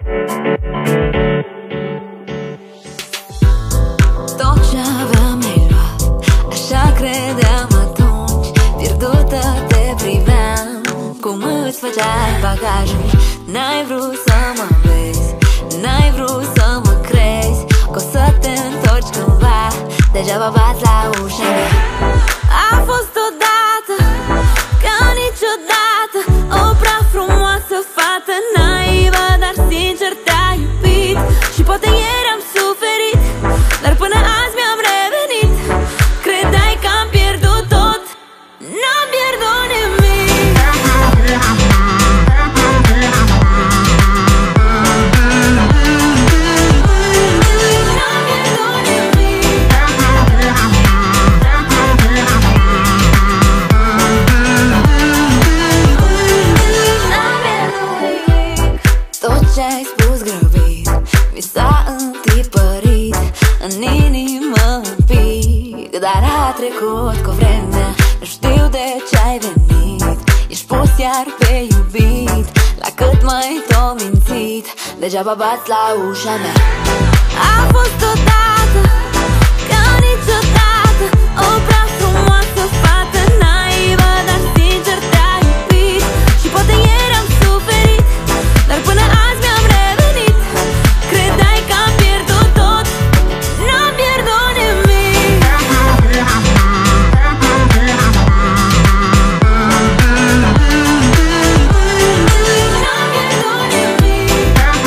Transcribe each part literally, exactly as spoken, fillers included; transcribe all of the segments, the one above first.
Tot ce aveam ai luat, așa credeam atunci. Pierdută te priveam, cum îți făceai bagajul. N-ai vrut să mă vezi, n-ai vrut să mă crezi, că o să te întorci cândva. Degeaba bați la ușa mea. A fost odată, ca niciodată, o prea frumoasă fată naivă, dar sincer te-a iubit. Și poate ieri am suferit, dar până azi mi-am revenit. Credeai că am pierdut tot, n-am pierdut nimic. Tot ce-ai spus grăbit mi s-a întipărit în inimă un pic, dar a trecut cu vremea. Nu știu de ce-ai venit, ești pus iar pe iubit. La cât mai t-o mințit, degeaba bați la ușa mea. A fost odată, ca niciodată, o prea frumoasă fată naivă, dar sincer te-a iubit. Și poate ieri am suferit, dar până azi mi-am revenit. Credeai că am pierdut tot, n-am pierdut nimic. N-am pierdut nimic.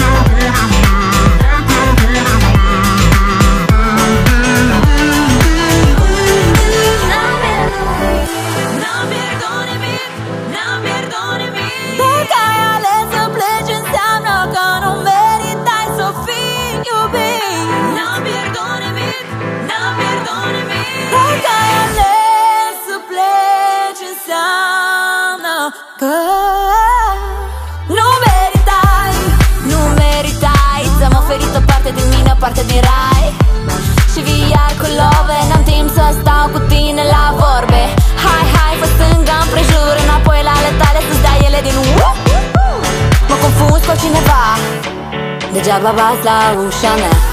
N-am pierdut nimic, n-am pierdut nimic. Dacă ai ales să pleci înseamnă că nu meritai să fii iubit. N-am pierdut nimic, n-am pierdut nimic. Dacă ai ales să pleci înseamnă că nu meritai, nu meritai să-mi oferi o parte din mine, o parte din rai. Și vii iar cu love, n-am timp să stau cu tine la vorbe. Hai, hai, fă stânga împrejur, înapoi la ale tale să-ți dai ele din uh, uh, uh. Mă confunzi cu cineva, degeaba bați la ușa mea.